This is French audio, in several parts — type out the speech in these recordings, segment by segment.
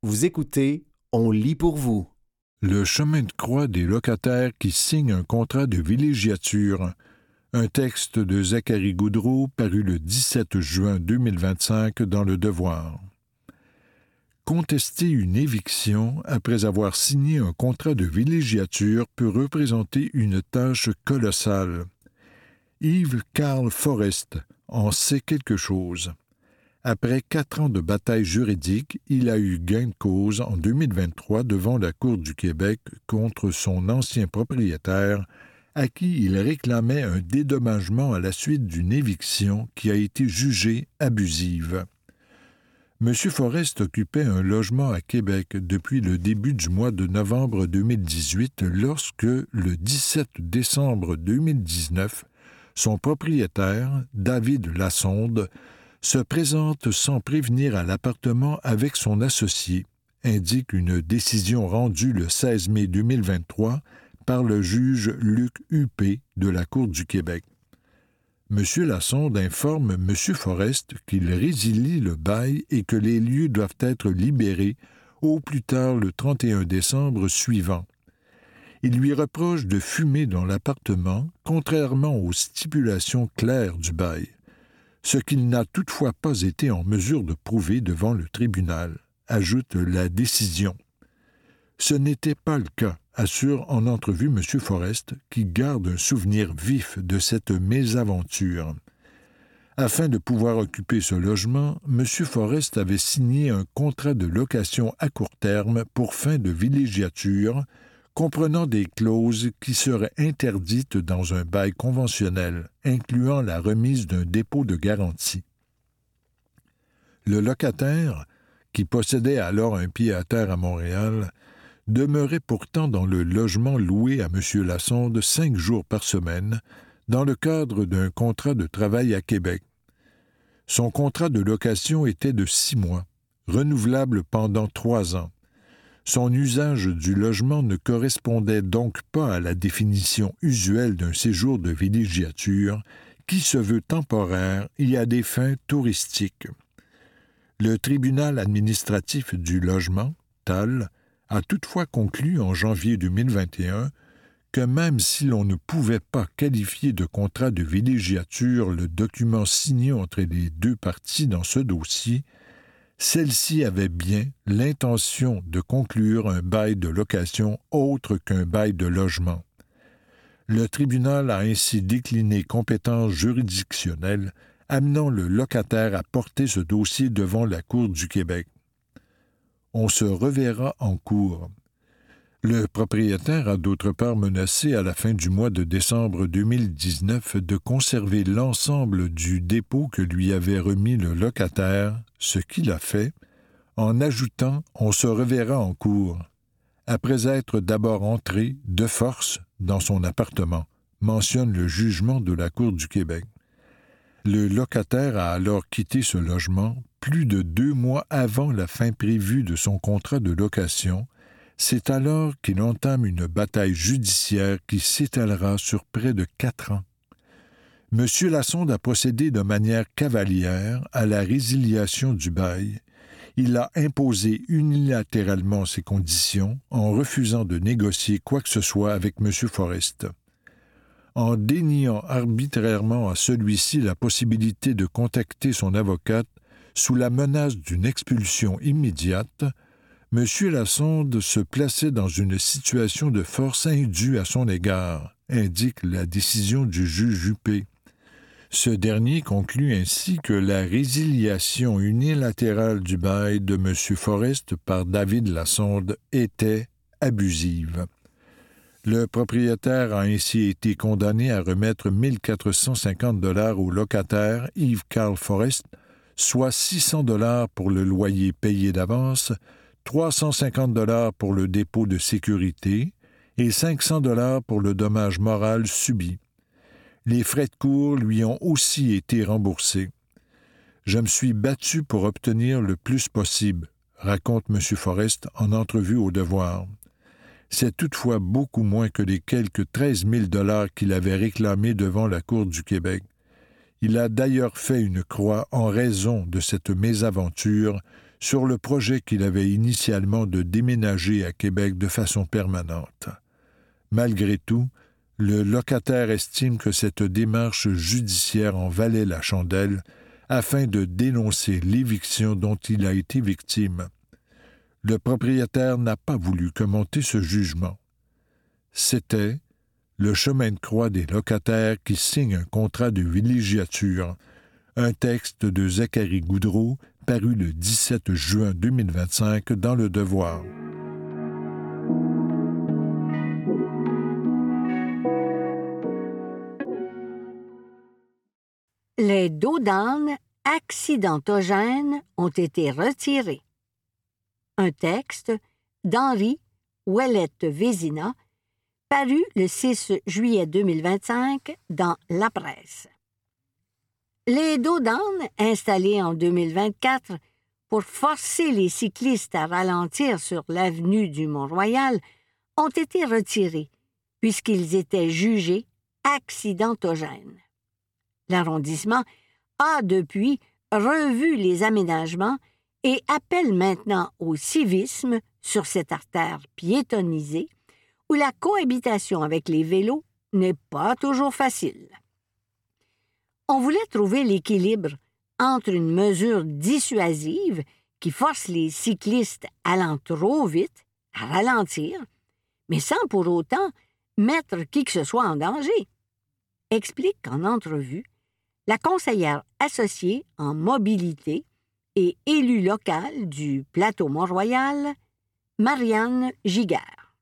Vous écoutez, on lit pour vous. Le chemin de croix des locataires qui signent un contrat de villégiature. Un texte de Zachary Goudreau paru le 17 juin 2025 dans Le Devoir. Contester une éviction après avoir signé un contrat de villégiature peut représenter une tâche colossale. Yves Carl Forrest en sait quelque chose. Après 4 ans de bataille juridique, il a eu gain de cause en 2023 devant la Cour du Québec contre son ancien propriétaire à qui il réclamait un dédommagement à la suite d'une éviction qui a été jugée abusive. M. Forrest occupait un logement à Québec depuis le début du mois de novembre 2018 lorsque, le 17 décembre 2019, son propriétaire, David Lassonde, se présente sans prévenir à l'appartement avec son associé, indique une décision rendue le 16 mai 2023 par le juge Luc Huppé de la Cour du Québec. M. Lassonde informe M. Forrest qu'il résilie le bail et que les lieux doivent être libérés au plus tard le 31 décembre suivant. Il lui reproche de fumer dans l'appartement, contrairement aux stipulations claires du bail, ce qu'il n'a toutefois pas été en mesure de prouver devant le tribunal, ajoute la décision. Ce n'était pas le cas, assure en entrevue M. Forrest, qui garde un souvenir vif de cette mésaventure. Afin de pouvoir occuper ce logement, M. Forrest avait signé un contrat de location à court terme pour fin de villégiature, comprenant des clauses qui seraient interdites dans un bail conventionnel, incluant la remise d'un dépôt de garantie. Le locataire, qui possédait alors un pied-à-terre à Montréal, demeurait pourtant dans le logement loué à M. Lassonde 5 jours par semaine, dans le cadre d'un contrat de travail à Québec. Son contrat de location était de 6 mois, renouvelable pendant 3 ans. Son usage du logement ne correspondait donc pas à la définition usuelle d'un séjour de villégiature qui se veut temporaire et à des fins touristiques. Le tribunal administratif du logement, TAL, a toutefois conclu en janvier 2021 que même si l'on ne pouvait pas qualifier de contrat de villégiature le document signé entre les deux parties dans ce dossier, celle-ci avait bien l'intention de conclure un bail de location autre qu'un bail de logement. Le tribunal a ainsi décliné compétence juridictionnelle, amenant le locataire à porter ce dossier devant la Cour du Québec. On se reverra en cour. Le propriétaire a d'autre part menacé à la fin du mois de décembre 2019 de conserver l'ensemble du dépôt que lui avait remis le locataire, ce qu'il a fait, en ajoutant « on se reverra en cour », après être d'abord entré, de force, dans son appartement, mentionne le jugement de la Cour du Québec. Le locataire a alors quitté ce logement plus de 2 mois avant la fin prévue de son contrat de location. C'est alors qu'il entame une bataille judiciaire qui s'étalera sur près de 4 ans. M. Lassonde a procédé de manière cavalière à la résiliation du bail. Il a imposé unilatéralement ses conditions en refusant de négocier quoi que ce soit avec M. Forrest. En déniant arbitrairement à celui-ci la possibilité de contacter son avocate sous la menace d'une expulsion immédiate, M. Lassonde se plaçait dans une situation de force indue à son égard, indique la décision du juge Huppé. Ce dernier conclut ainsi que la résiliation unilatérale du bail de M. Forrest par David Lassonde était abusive. Le propriétaire a ainsi été condamné à remettre 1 450 $ au locataire Yves Carl Forrest, soit 600 $ pour le loyer payé d'avance, 350 $ pour le dépôt de sécurité et 500 $ pour le dommage moral subi. Les frais de cour lui ont aussi été remboursés. « Je me suis battu pour obtenir le plus possible », raconte M. Forrest en entrevue au Devoir. C'est toutefois beaucoup moins que les quelques 13 000 $ qu'il avait réclamés devant la Cour du Québec. Il a d'ailleurs fait une croix en raison de cette mésaventure sur le projet qu'il avait initialement de déménager à Québec de façon permanente. Malgré tout, le locataire estime que cette démarche judiciaire en valait la chandelle afin de dénoncer l'éviction dont il a été victime. Le propriétaire n'a pas voulu commenter ce jugement. C'était le chemin de croix des locataires qui signent un contrat de villégiature, un texte de Zachary Goudreau paru le 17 juin 2025 dans Le Devoir. Les dos d'âne accidentogènes ont été retirés. Un texte d'Henri Ouellette-Vézina, paru le 6 juillet 2025 dans La Presse. Les dos d'âne installés en 2024 pour forcer les cyclistes à ralentir sur l'avenue du Mont-Royal ont été retirés puisqu'ils étaient jugés accidentogènes. L'arrondissement a depuis revu les aménagements et appelle maintenant au civisme sur cette artère piétonnisée où la cohabitation avec les vélos n'est pas toujours facile. On voulait trouver l'équilibre entre une mesure dissuasive qui force les cyclistes allant trop vite à ralentir, mais sans pour autant mettre qui que ce soit en danger, explique en entrevue la conseillère associée en mobilité et élue locale du plateau Mont-Royal, Marianne Giguère.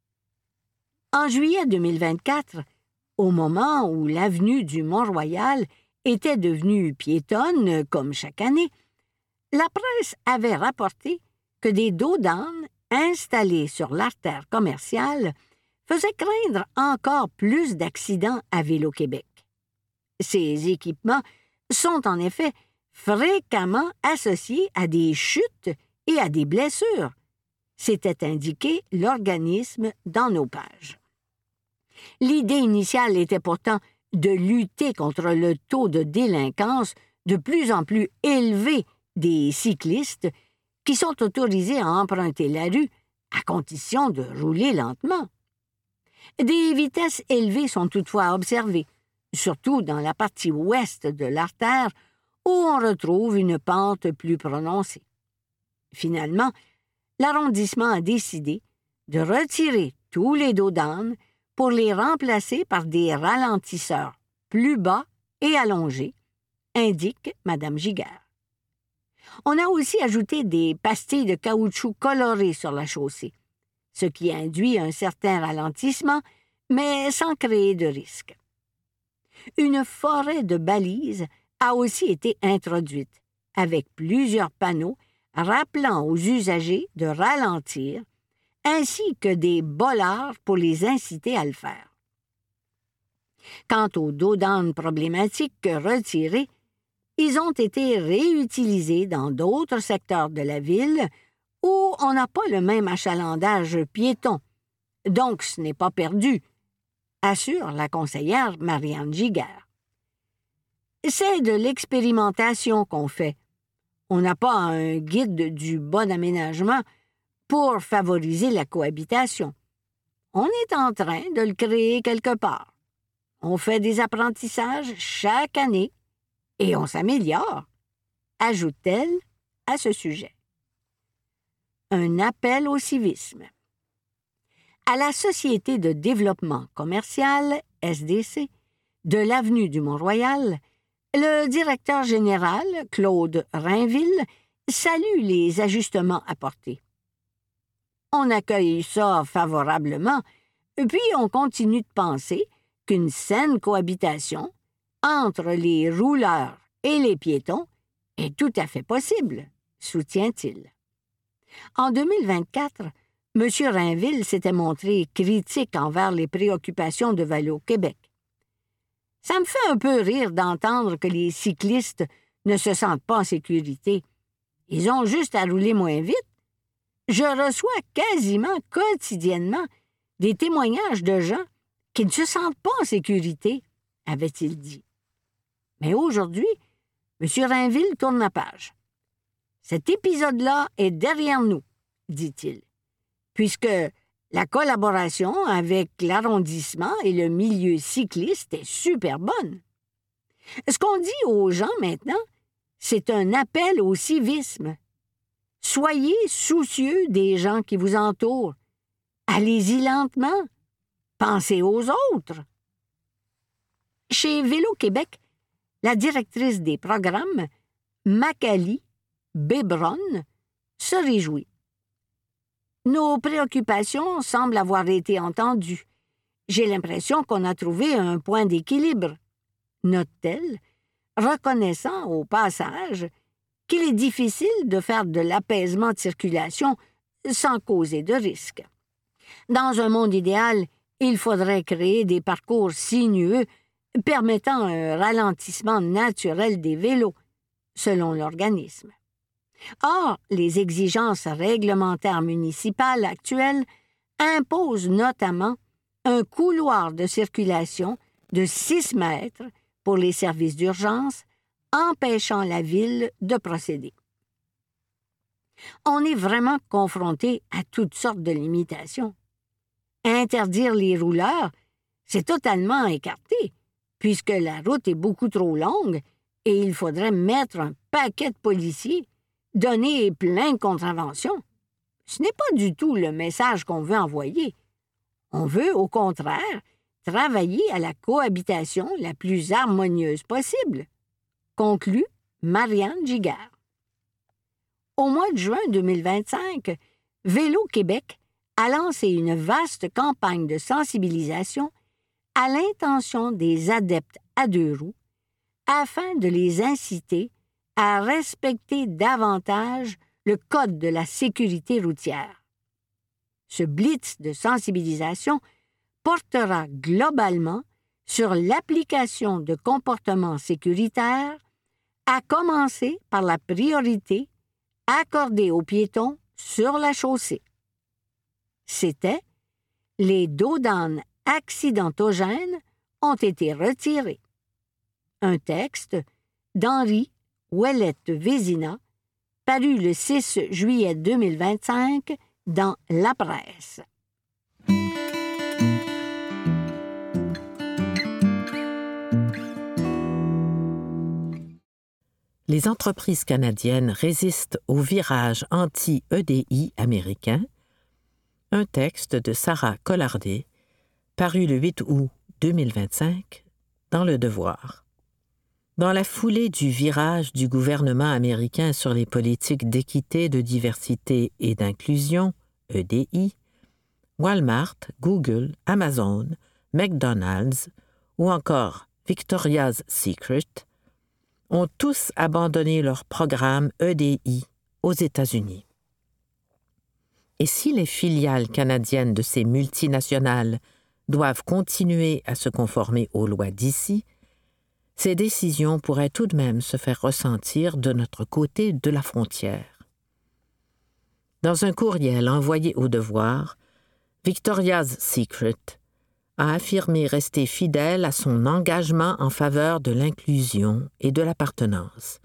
En juillet 2024, au moment où l'avenue du Mont-Royal était devenue piétonne comme chaque année, la presse avait rapporté que des dos d'âne installés sur l'artère commerciale faisaient craindre encore plus d'accidents à Vélo-Québec. Ces équipements sont en effet fréquemment associés à des chutes et à des blessures, s'était indiqué l'organisme dans nos pages. L'idée initiale était pourtant de lutter contre le taux de délinquance de plus en plus élevé des cyclistes qui sont autorisés à emprunter la rue à condition de rouler lentement. Des vitesses élevées sont toutefois observées, surtout dans la partie ouest de l'artère où on retrouve une pente plus prononcée. Finalement, l'arrondissement a décidé de retirer tous les dos d'âne pour les remplacer par des ralentisseurs plus bas et allongés, indique Mme Giguère. On a aussi ajouté des pastilles de caoutchouc colorées sur la chaussée, ce qui induit un certain ralentissement, mais sans créer de risque. Une forêt de balises a aussi été introduite, avec plusieurs panneaux rappelant aux usagers de ralentir, ainsi que des bollards pour les inciter à le faire. Quant aux dos d'âne problématiques retirés, ils ont été réutilisés dans d'autres secteurs de la ville où on n'a pas le même achalandage piéton, donc ce n'est pas perdu, assure la conseillère Marianne Giguère. C'est de l'expérimentation qu'on fait. On n'a pas un guide du bon aménagement pour favoriser la cohabitation. On est en train de le créer quelque part. On fait des apprentissages chaque année et on s'améliore, ajoute-t-elle à ce sujet. Un appel au civisme. À la Société de développement commercial, SDC, de l'avenue du Mont-Royal, le directeur général, Claude Rainville, salue les ajustements apportés. On accueille ça favorablement, puis on continue de penser qu'une saine cohabitation entre les rouleurs et les piétons est tout à fait possible, soutient-il. En 2024, M. Rainville s'était montré critique envers les préoccupations de Vélo-Québec. Ça me fait un peu rire d'entendre que les cyclistes ne se sentent pas en sécurité. Ils ont juste à rouler moins vite. Je reçois quasiment quotidiennement des témoignages de gens qui ne se sentent pas en sécurité, avait-il dit. Mais aujourd'hui, M. Rainville tourne la page. cet épisode-là est derrière nous, dit-il, puisque la collaboration avec l'arrondissement et le milieu cycliste est super bonne. Ce qu'on dit aux gens maintenant, c'est un appel au civisme. Soyez soucieux des gens qui vous entourent. Allez-y lentement. Pensez aux autres. Chez Vélo Québec, la directrice des programmes, Macalie Bébron, se réjouit. Nos préoccupations semblent avoir été entendues. J'ai l'impression qu'on a trouvé un point d'équilibre, note-t-elle, reconnaissant au passage qu'il est difficile de faire de l'apaisement de circulation sans causer de risque. Dans un monde idéal, il faudrait créer des parcours sinueux permettant un ralentissement naturel des vélos, selon l'organisme. Or, les exigences réglementaires municipales actuelles imposent notamment un couloir de circulation de 6 mètres pour les services d'urgence, empêchant la ville de procéder. On est vraiment confronté à toutes sortes de limitations. Interdire les rouleurs, c'est totalement écarté, puisque la route est beaucoup trop longue et il faudrait mettre un paquet de policiers, donner plein de contraventions. Ce n'est pas du tout le message qu'on veut envoyer. On veut, au contraire, travailler à la cohabitation la plus harmonieuse possible, conclut Marianne Giguère. Au mois de juin 2025, Vélo Québec a lancé une vaste campagne de sensibilisation à l'intention des adeptes à 2 roues afin de les inciter à respecter davantage le Code de la sécurité routière. Ce blitz de sensibilisation portera globalement sur l'application de comportements sécuritaires, à commencer par la priorité accordée aux piétons sur la chaussée. C'était « Les dos d'âne accidentogènes ont été retirés ». Un texte d'Henri Ouellette Vézina, paru le 6 juillet 2025 dans La Presse. Les entreprises canadiennes résistent au virage anti-EDI américain, un texte de Sarah Collardet, paru le 8 août 2025 dans Le Devoir. Dans la foulée du virage du gouvernement américain sur les politiques d'équité, de diversité et d'inclusion, EDI, Walmart, Google, Amazon, McDonald's ou encore Victoria's Secret ont tous abandonné leur programme EDI aux États-Unis. Et si les filiales canadiennes de ces multinationales doivent continuer à se conformer aux lois d'ici, ces décisions pourraient tout de même se faire ressentir de notre côté de la frontière. Dans un courriel envoyé au Devoir, Victoria's Secret a affirmé rester fidèle à son engagement en faveur de l'inclusion et de l'appartenance.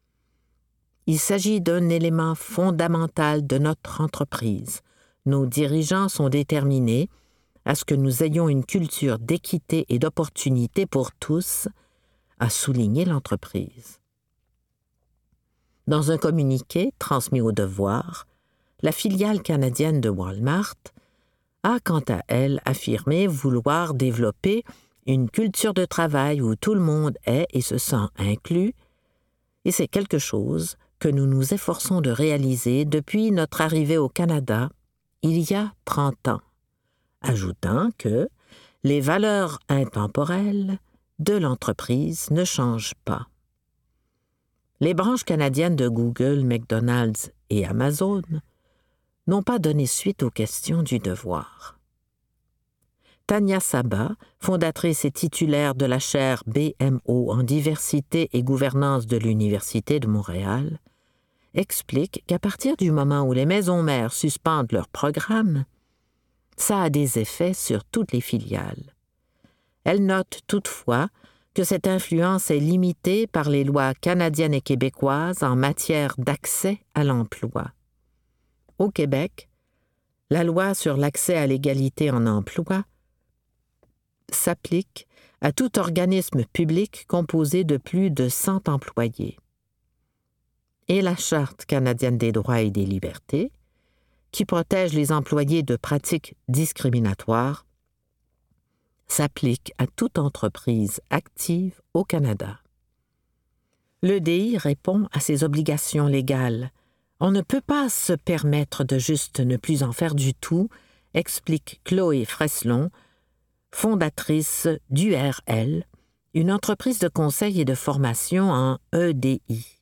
Il s'agit d'un élément fondamental de notre entreprise. Nos dirigeants sont déterminés à ce que nous ayons une culture d'équité et d'opportunité pour tous, a souligné l'entreprise. Dans un communiqué transmis au Devoir, la filiale canadienne de Walmart a, quant à elle, affirmé vouloir développer une culture de travail où tout le monde est et se sent inclus, et c'est quelque chose que nous nous efforçons de réaliser depuis notre arrivée au Canada il y a 30 ans, ajoutant que les valeurs intemporelles de l'entreprise ne changent pas. Les branches canadiennes de Google, McDonald's et Amazon n'ont pas donné suite aux questions du Devoir. Tania Saba, fondatrice et titulaire de la chaire BMO en diversité et gouvernance de l'Université de Montréal, explique qu'à partir du moment où les maisons mères suspendent leur programme, ça a des effets sur toutes les filiales. Elle note toutefois que cette influence est limitée par les lois canadiennes et québécoises en matière d'accès à l'emploi. Au Québec, la loi sur l'accès à l'égalité en emploi s'applique à tout organisme public composé de plus de 100 employés. Et la Charte canadienne des droits et des libertés, qui protège les employés de pratiques discriminatoires, s'applique à toute entreprise active au Canada. L'EDI répond à ses obligations légales. On ne peut pas se permettre de juste ne plus en faire du tout, explique Chloé Freslon, fondatrice d'URL, une entreprise de conseil et de formation en EDI.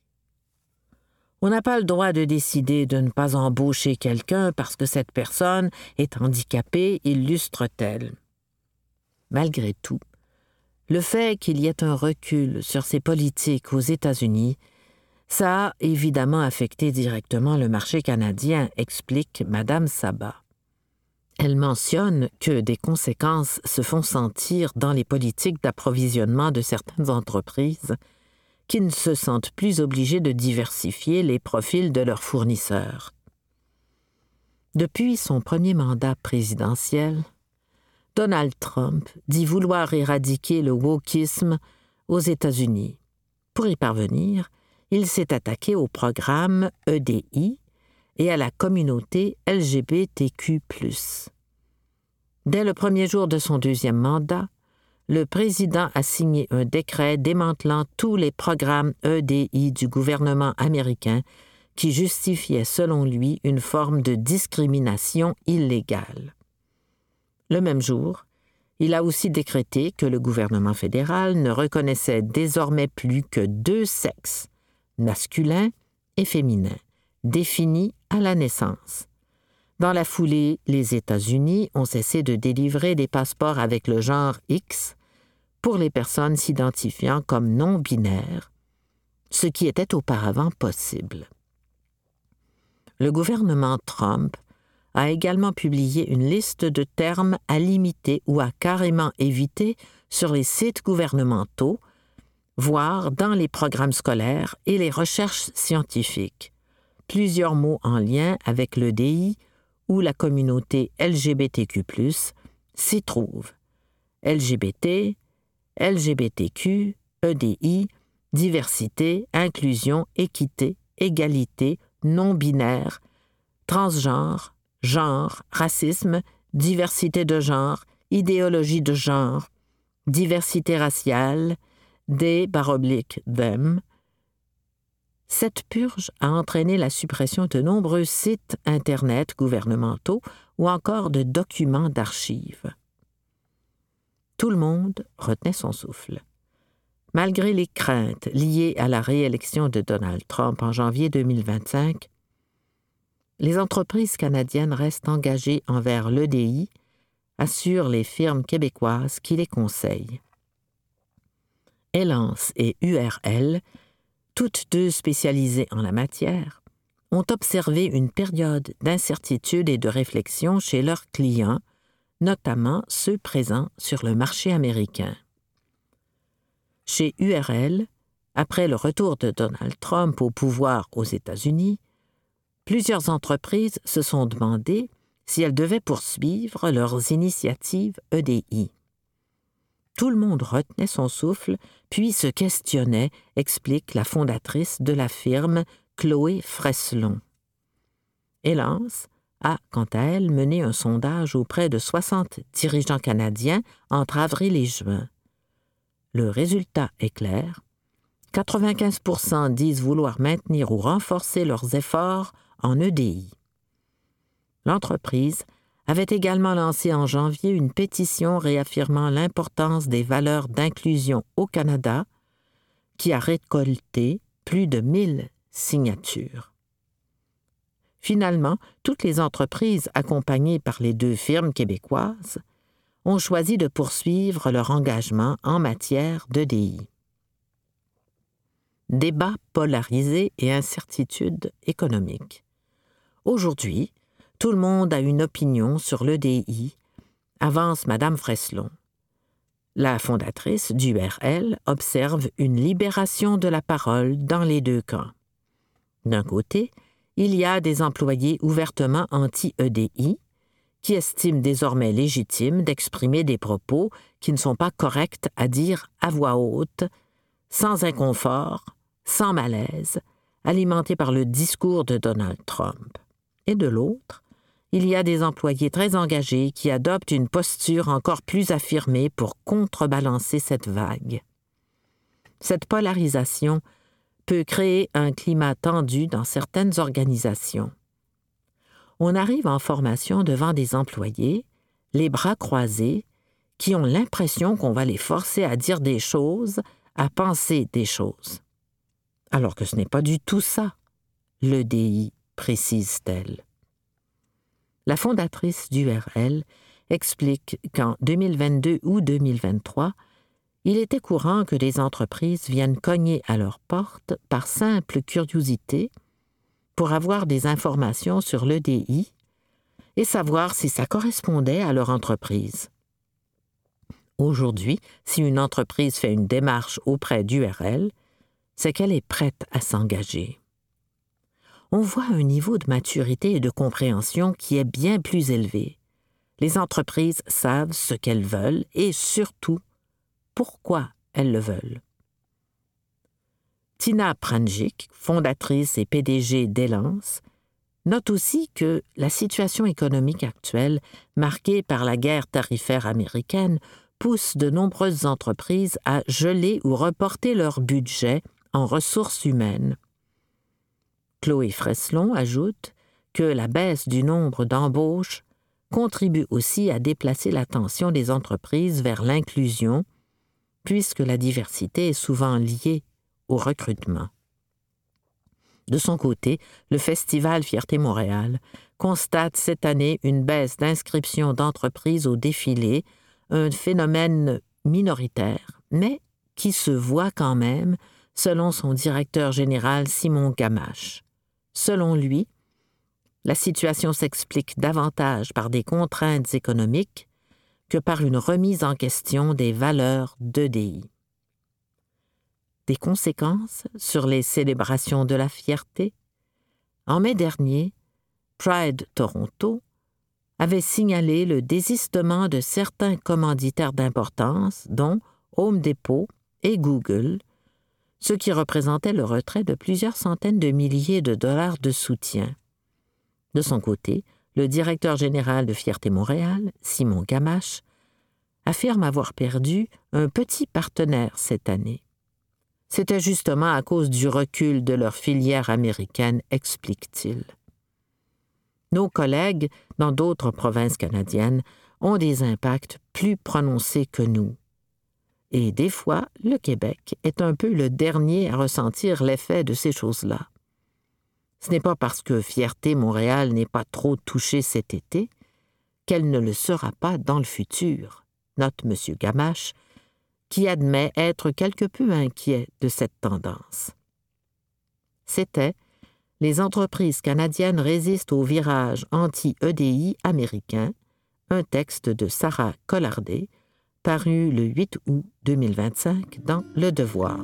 On n'a pas le droit de décider de ne pas embaucher quelqu'un parce que cette personne est handicapée, illustre-t-elle. Malgré tout, le fait qu'il y ait un recul sur ces politiques aux États-Unis, ça a évidemment affecté directement le marché canadien, explique Mme Sabat. Elle mentionne que des conséquences se font sentir dans les politiques d'approvisionnement de certaines entreprises qui ne se sentent plus obligées de diversifier les profils de leurs fournisseurs. Depuis son premier mandat présidentiel, Donald Trump dit vouloir éradiquer le wokisme aux États-Unis. Pour y parvenir, il s'est attaqué au programme EDI et à la communauté LGBTQ+. Dès le premier jour de son deuxième mandat, le président a signé un décret démantelant tous les programmes EDI du gouvernement américain qui justifiaient, selon lui, une forme de discrimination illégale. Le même jour, il a aussi décrété que le gouvernement fédéral ne reconnaissait désormais plus que 2 sexes, masculin et féminin, définis à la naissance. Dans la foulée, les États-Unis ont cessé de délivrer des passeports avec le genre X pour les personnes s'identifiant comme non-binaires, ce qui était auparavant possible. Le gouvernement Trump a également publié une liste de termes à limiter ou à carrément éviter sur les sites gouvernementaux, voire dans les programmes scolaires et les recherches scientifiques. Plusieurs mots en lien avec l'EDI ou la communauté LGBTQ+, s'y trouvent. LGBT, LGBTQ, EDI, diversité, inclusion, équité, égalité, non-binaire, transgenre, genre, racisme, diversité de genre, idéologie de genre, diversité raciale, des/them. Cette purge a entraîné la suppression de nombreux sites Internet gouvernementaux ou encore de documents d'archives. Tout le monde retenait son souffle. Malgré les craintes liées à la réélection de Donald Trump en janvier 2025, les entreprises canadiennes restent engagées envers l'EDI, assurent les firmes québécoises qui les conseillent. Elance et URL, toutes deux spécialisées en la matière, ont observé une période d'incertitude et de réflexion chez leurs clients, notamment ceux présents sur le marché américain. Chez URL, après le retour de Donald Trump au pouvoir aux États-Unis, plusieurs entreprises se sont demandé si elles devaient poursuivre leurs initiatives EDI. Tout le monde retenait son souffle, puis se questionnait, explique la fondatrice de la firme, Chloé Freslon. Elance a, quant à elle, mené un sondage auprès de 60 dirigeants canadiens entre avril et juin. Le résultat est clair. 95% disent vouloir maintenir ou renforcer leurs efforts en EDI. L'entreprise avait également lancé en janvier une pétition réaffirmant l'importance des valeurs d'inclusion au Canada, qui a récolté plus de 1000 signatures. Finalement, toutes les entreprises accompagnées par les 2 firmes québécoises ont choisi de poursuivre leur engagement en matière d'EDI. Débat polarisé et incertitude économique. Aujourd'hui, tout le monde a une opinion sur l'EDI, avance Mme Freslon. La fondatrice d'URL observe une libération de la parole dans les deux camps. D'un côté, il y a des employés ouvertement anti-EDI qui estiment désormais légitime d'exprimer des propos qui ne sont pas corrects à dire à voix haute, sans inconfort, sans malaise, alimentés par le discours de Donald Trump. Et de l'autre, il y a des employés très engagés qui adoptent une posture encore plus affirmée pour contrebalancer cette vague. Cette polarisation peut créer un climat tendu dans certaines organisations. On arrive en formation devant des employés, les bras croisés, qui ont l'impression qu'on va les forcer à dire des choses, à penser des choses. Alors que ce n'est pas du tout ça, l'EDI, précise-t-elle. La fondatrice d'URL explique qu'en 2022 ou 2023, il était courant que des entreprises viennent cogner à leur porte par simple curiosité pour avoir des informations sur l'EDI et savoir si ça correspondait à leur entreprise. Aujourd'hui, si une entreprise fait une démarche auprès d'URL, c'est qu'elle est prête à s'engager. On voit un niveau de maturité et de compréhension qui est bien plus élevé. Les entreprises savent ce qu'elles veulent et surtout, pourquoi elles le veulent. Tina Pranjic, fondatrice et PDG d'Elance, note aussi que la situation économique actuelle, marquée par la guerre tarifaire américaine, pousse de nombreuses entreprises à geler ou reporter leur budget en ressources humaines. Chloé Freslon ajoute que la baisse du nombre d'embauches contribue aussi à déplacer l'attention des entreprises vers l'inclusion, puisque la diversité est souvent liée au recrutement. De son côté, le Festival Fierté Montréal constate cette année une baisse d'inscriptions d'entreprises au défilé, un phénomène minoritaire, mais qui se voit quand même, selon son directeur général Simon Gamache. Selon lui, la situation s'explique davantage par des contraintes économiques que par une remise en question des valeurs d'EDI. Des conséquences sur les célébrations de la fierté? En mai dernier, Pride Toronto avait signalé le désistement de certains commanditaires d'importance, dont Home Depot et Google, ce qui représentait le retrait de plusieurs centaines de milliers de dollars de soutien. De son côté, le directeur général de Fierté Montréal, Simon Gamache, affirme avoir perdu un petit partenaire cette année. C'était justement à cause du recul de leur filière américaine, explique-t-il. Nos collègues dans d'autres provinces canadiennes ont des impacts plus prononcés que nous. Et des fois, le Québec est un peu le dernier à ressentir l'effet de ces choses-là. Ce n'est pas parce que Fierté Montréal n'est pas trop touchée cet été qu'elle ne le sera pas dans le futur, note M. Gamache, qui admet être quelque peu inquiet de cette tendance. C'était « Les entreprises canadiennes résistent au virage anti-EDI américain », un texte de Sarah Collardé, paru le 8 août 2025 dans Le Devoir.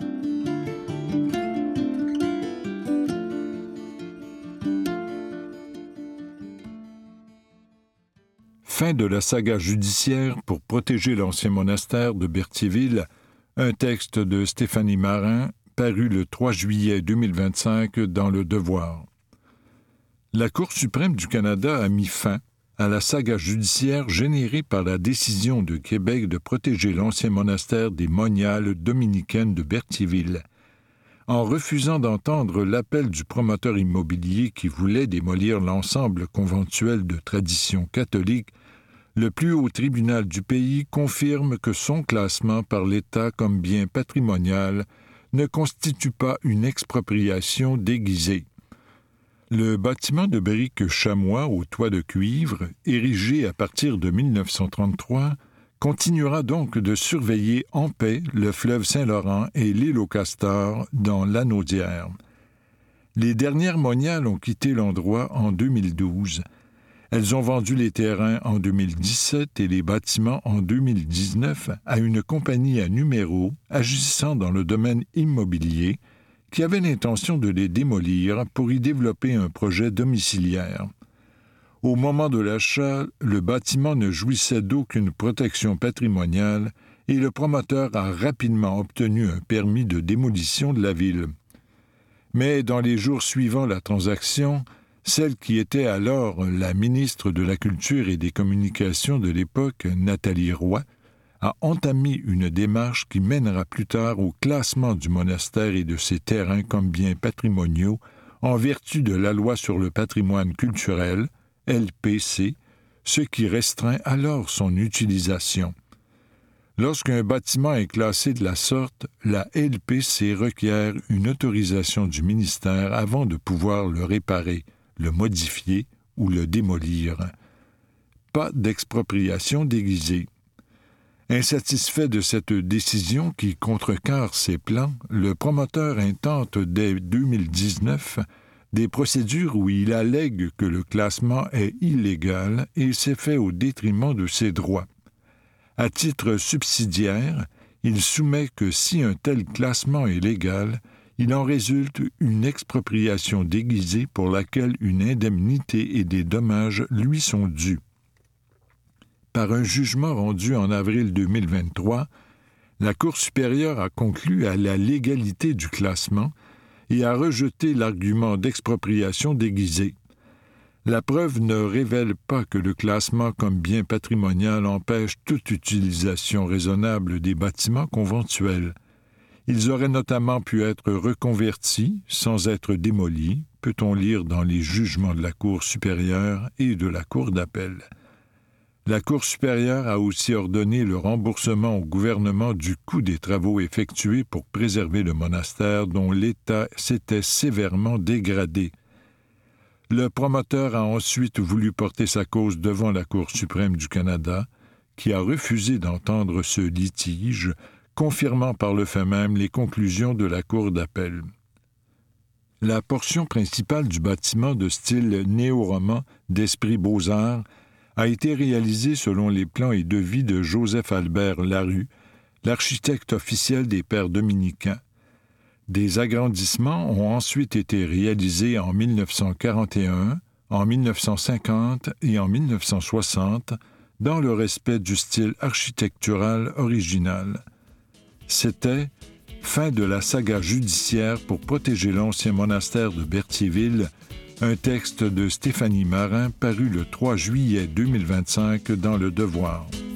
Fin de la saga judiciaire pour protéger l'ancien monastère de Berthierville, un texte de Stéphanie Marin, paru le 3 juillet 2025 dans Le Devoir. La Cour suprême du Canada a mis fin à la saga judiciaire générée par la décision de Québec de protéger l'ancien monastère des moniales dominicaines de Berthierville, en refusant d'entendre l'appel du promoteur immobilier qui voulait démolir l'ensemble conventuel de tradition catholique. Le plus haut tribunal du pays confirme que son classement par l'État comme bien patrimonial ne constitue pas une expropriation déguisée. Le bâtiment de briques chamois au toit de cuivre, érigé à partir de 1933, continuera donc de surveiller en paix le fleuve Saint-Laurent et l'île aux Castors dans l'Anaudière. Les dernières moniales ont quitté l'endroit en 2012. Elles ont vendu les terrains en 2017 et les bâtiments en 2019 à une compagnie à numéro agissant dans le domaine immobilier qui avait l'intention de les démolir pour y développer un projet domiciliaire. Au moment de l'achat, le bâtiment ne jouissait d'aucune protection patrimoniale et le promoteur a rapidement obtenu un permis de démolition de la ville. Mais dans les jours suivant la transaction, celle qui était alors la ministre de la Culture et des Communications de l'époque, Nathalie Roy, a entamé une démarche qui mènera plus tard au classement du monastère et de ses terrains comme biens patrimoniaux en vertu de la loi sur le patrimoine culturel, LPC, ce qui restreint alors son utilisation. Lorsqu'un bâtiment est classé de la sorte, la LPC requiert une autorisation du ministère avant de pouvoir le réparer, le modifier ou le démolir. Pas d'expropriation déguisée. Insatisfait de cette décision qui contrecarre ses plans, le promoteur intente dès 2019 des procédures où il allègue que le classement est illégal et s'est fait au détriment de ses droits. À titre subsidiaire, il soumet que si un tel classement est légal, il en résulte une expropriation déguisée pour laquelle une indemnité et des dommages lui sont dus. Par un jugement rendu en avril 2023, la Cour supérieure a conclu à la légalité du classement et a rejeté l'argument d'expropriation déguisée. La preuve ne révèle pas que le classement comme bien patrimonial empêche toute utilisation raisonnable des bâtiments conventuels. Ils auraient notamment pu être reconvertis sans être démolis, peut-on lire dans les jugements de la Cour supérieure et de la Cour d'appel. La Cour supérieure a aussi ordonné le remboursement au gouvernement du coût des travaux effectués pour préserver le monastère dont l'état s'était sévèrement dégradé. Le promoteur a ensuite voulu porter sa cause devant la Cour suprême du Canada, qui a refusé d'entendre ce litige, confirmant par le fait même les conclusions de la Cour d'appel. La portion principale du bâtiment de style néo-roman d'Esprit Beaux-Arts a été réalisée selon les plans et devis de Joseph-Albert Larue, l'architecte officiel des Pères dominicains. Des agrandissements ont ensuite été réalisés en 1941, en 1950 et en 1960, dans le respect du style architectural original. C'était fin de la saga judiciaire pour protéger l'ancien monastère de Berthierville, un texte de Stéphanie Marin paru le 3 juillet 2025 dans Le Devoir.